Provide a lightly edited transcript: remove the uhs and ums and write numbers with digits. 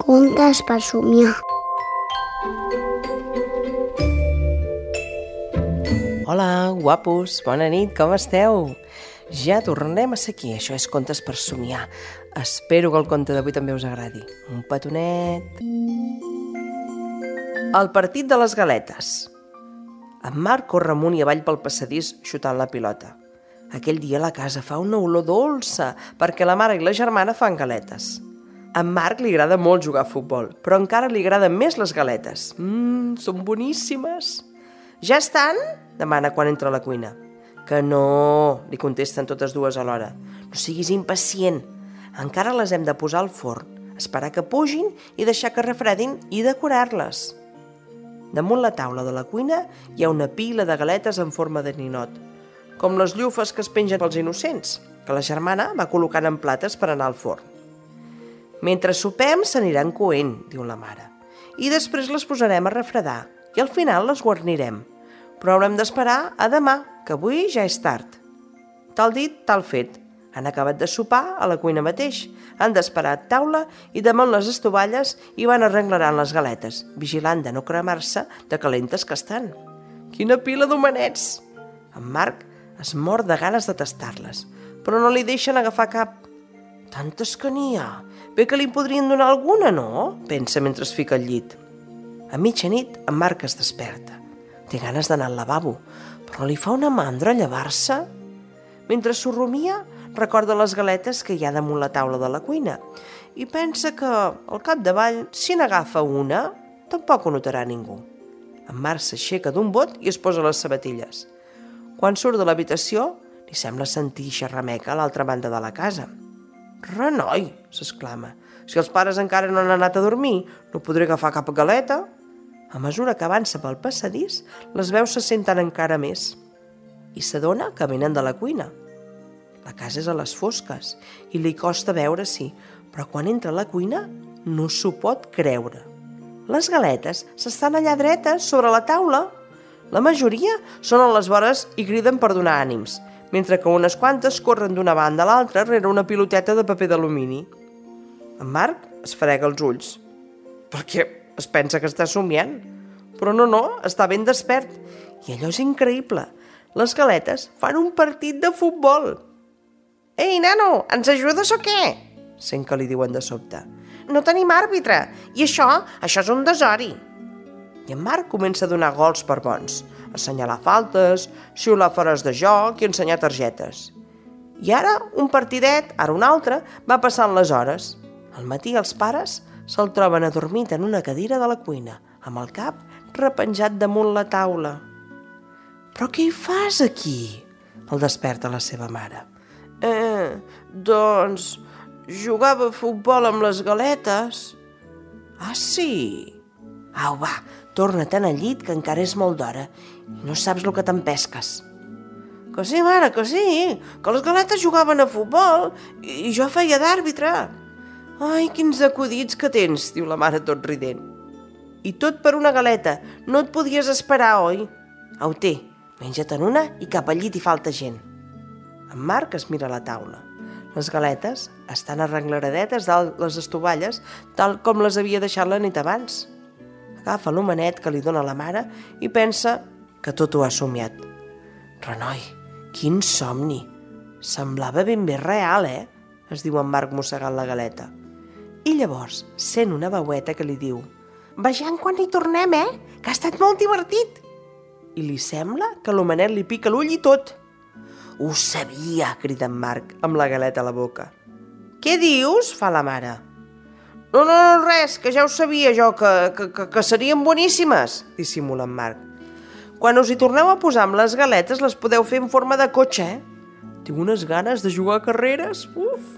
Contes per somiar. Hola, guapos, bona nit, com esteu? Ja tornem a ser aquí, això és Contes per somiar. Espero que el conte d'avui també us agradi. Un petonet. El partit de les galetes. En Marc corre amunt i avall pel passadís xutant la pilota. Aquell dia la casa fa una olor dolça perquè la mare i la germana fan galetes. A en Marc li agrada molt jugar a futbol, però encara li agraden més les galetes. Són boníssimes. Ja estan? Demana quan entra a la cuina. Que no, li contesten totes dues alhora. No siguis impacient. Encara les hem de posar al forn, esperar que pugin i deixar que refredin i decorar-les. Damunt la taula de la cuina hi ha una pila de galetes en forma de ninot, com les llufes que es pengen pels innocents, que la germana va col·locant en plates per anar al forn. Mentre sopem s'aniran coent, diu la mare, i després les posarem a refredar i al final les guarnirem. Però haurem d'esperar a demà, que avui ja és tard. Tal dit, tal fet. Han acabat de sopar a la cuina mateix. Han d'esperar a taula i damunt les estovalles i van arrenglerant les galetes, vigilant de no cremar-se de calentes que estan. Quina pila d'homenets! En Marc es mor de ganes de tastar-les, però no li deixen agafar cap. Tantes que n'hi ha. Bé que li podrien donar alguna, no? Pensa mentre es fica al llit. A mitjanit, en Marc es desperta. Té ganes d'anar al lavabo, però li fa una mandra llevar-se. Mentre s'ho rumia, recorda les galetes que hi ha damunt la taula de la cuina i pensa que, al capdavall, si n'agafa una, tampoc ho notarà ningú. En Marc s'aixeca d'un bot i es posa les sabatilles. Quan surt de l'habitació, li sembla sentir xerrameca a l'altra banda de la casa. «Renoi!», s'exclama. «Si els pares encara no han anat a dormir, no podré agafar cap galeta». A mesura que avança pel passadís, les veus se senten encara més i s'adona que venen de la cuina. La casa és a les fosques i li costa veure-s'hi, però quan entra a la cuina no s'ho pot creure. Les galetes s'estan allà dretes sobre la taula. La majoria són a les vores i criden per donar ànims, mentre que unes quantes corren d'una banda a l'altra rere una piloteta de paper d'alumini. En Marc es frega els ulls, perquè es pensa que està somiant. Però no, està ben despert. I allò és increïble. Les galetes fan un partit de futbol. «Ei, nano, ens ajudes o què?» sent que li diuen de sobte. «No tenim àrbitre, i això és un desori». I en Marc comença a donar gols per bons, assenyalar faltes, xiular fores de joc i ensenyar targetes. I ara un partidet, ara un altre, va passant les hores. Al matí els pares se'l troben adormit en una cadira de la cuina, amb el cap repenjat damunt la taula. «Però què hi fas aquí?», el desperta la seva mare. Doncs jugava a futbol amb les galetes». «Ah, sí? Au, va, torna-te'n al llit, que encara és molt d'hora i no saps el que t'empesques». «Que sí, mare, que sí, que les galetes jugaven a futbol i jo feia d'àrbitre». «Ai, quins acudits que tens», diu la mare tot rident. «I tot per una galeta, no et podies esperar, oi? Au, té, menja-te'n una i cap al llit hi falta gent». En Marc es mira a la taula. Les galetes estan arrengleredetes dalt les estovalles, tal com les havia deixat la nit abans. Agafa l'homenet que li dona la mare i pensa que tot ho ha somiat. «Renoi, quin somni! Semblava ben bé real, es diu en Marc mossegant la galeta. I llavors sent una veueta que li diu: «Vejam quan hi tornem, que ha estat molt divertit». I li sembla que l'homenet li pica l'ull i tot. «Ho sabia!», crida en Marc, amb la galeta a la boca. «Què dius?», fa la mare. No, res, que ja ho sabia jo, que serien boníssimes», dissimula en Marc. «Quan us hi torneu a posar amb les galetes les podeu fer en forma de cotxe, Tinc unes ganes de jugar a carreres, uf!»